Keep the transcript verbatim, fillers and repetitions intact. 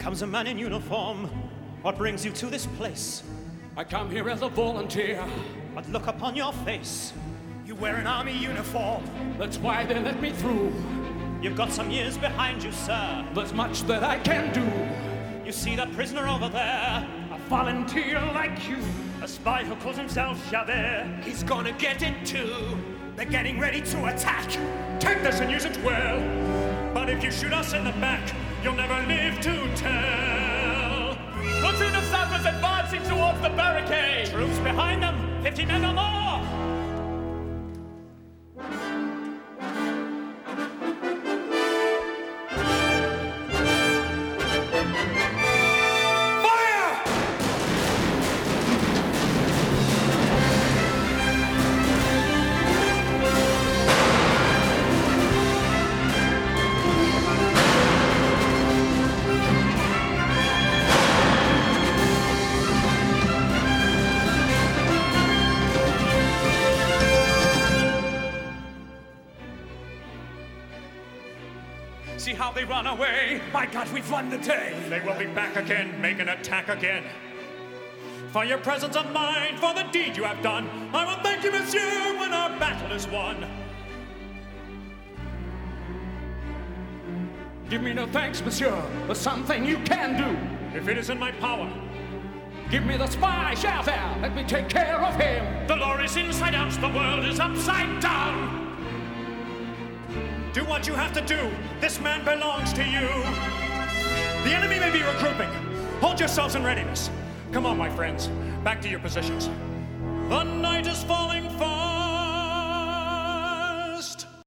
comes a man in uniform. What brings you to this place? I come here as a volunteer. But look upon your face. You wear an army uniform. That's why they let me through. You've got some years behind you, sir. There's much that I can do. You see that prisoner over there? A volunteer like you. A spy who calls himself Javert. He's gonna get it too. They're getting ready to attack. Take this and use it well. But if you shoot us in the back, you'll never live to tell. Platoon of sappers advancing towards the barricade. Troops behind them, fifty men or more. See how they run away. My God, we've won the day. They will be back again, make an attack again. For your presence of mind, for the deed you have done, I will thank you, monsieur, when our battle is won. Give me no thanks, monsieur. There's something you can do. If it is in my power. Give me the spy, Javert. Let me take care of him. The law is inside out, the world is upside down. Do what you have to do. This man belongs to you. The enemy may be regrouping. Hold yourselves in readiness. Come on, my friends. Back to your positions. The night is falling fast.